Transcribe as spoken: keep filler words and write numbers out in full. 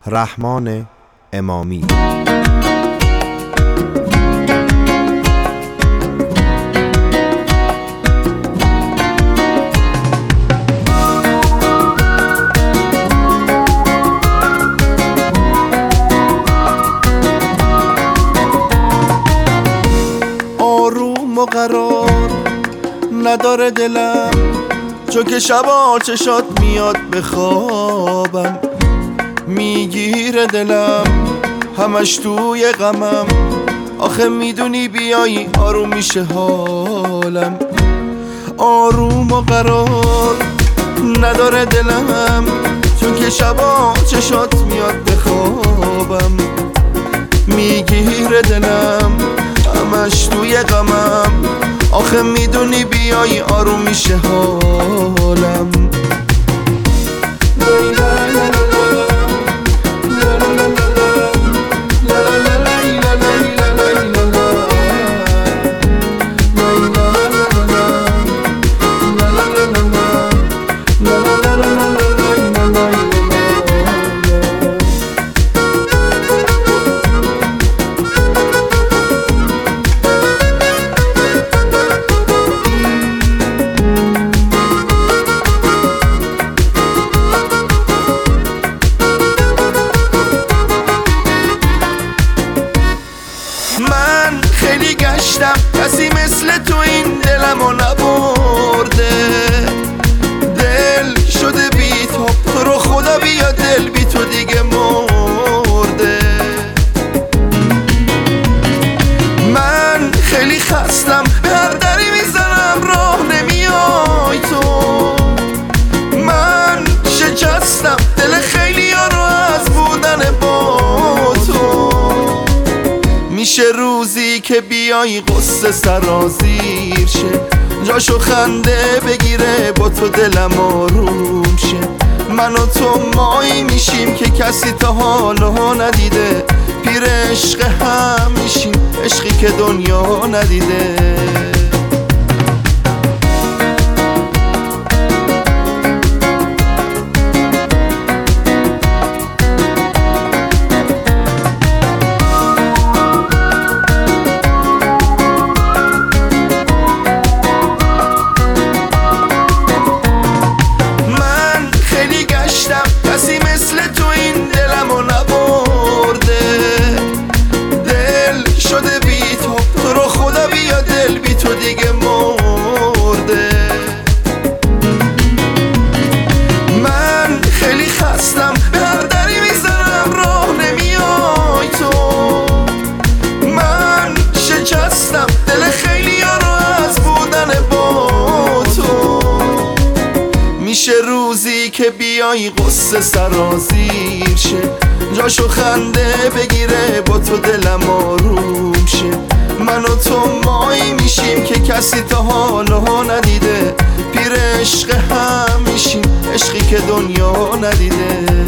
رحمان امامی. آروم و قرار نداره دلم، چون که شبا چشات میاد بخوابم، میگیره دلم همش توی غمم. آخه میدونی بیایی آروم میشه حالم. آروم و قرار نداره دلم، چون که شبا چشات میاد بخوابم، میگیره دلم همش توی غمم. آخه میدونی بیایی آروم میشه حالم. من خیلی گشتم، کسی مثل تو این دلمو نبرده. دل شده بی تو، تو رو خدا بیا دل بی تو دیگه مرده. من خیلی خستم، به هر دری میزنم راه نمیای تو. من شکستم دل خیلی ها رو از بودن با تو. میشه روزی که بیایی قصه سرازیر شه، جاشو خنده بگیره با تو دلم آروم شه. من و تو مایی میشیم که کسی تا حالا ندیده، پیر عشق هم میشیم، عشقی که دنیا ندیده. کسی مثل تو این دلمو نبرده. دل شده بی تو، تو رو خدا بیا دل بی تو دیگه مرده. من خیلی خستم، به هر دری میزنم راه نمیای تو. من شکستم دل خیلی ها رو از بودن با تو. میشه روزی که بیایی قصه سرازیر شه، جاشو خنده بگیره با تو دلم آروم شه. من و تو مایی میشیم که کسی تا حالا ندیده، پیر عشق هم میشیم، عشقی که دنیا ندیده.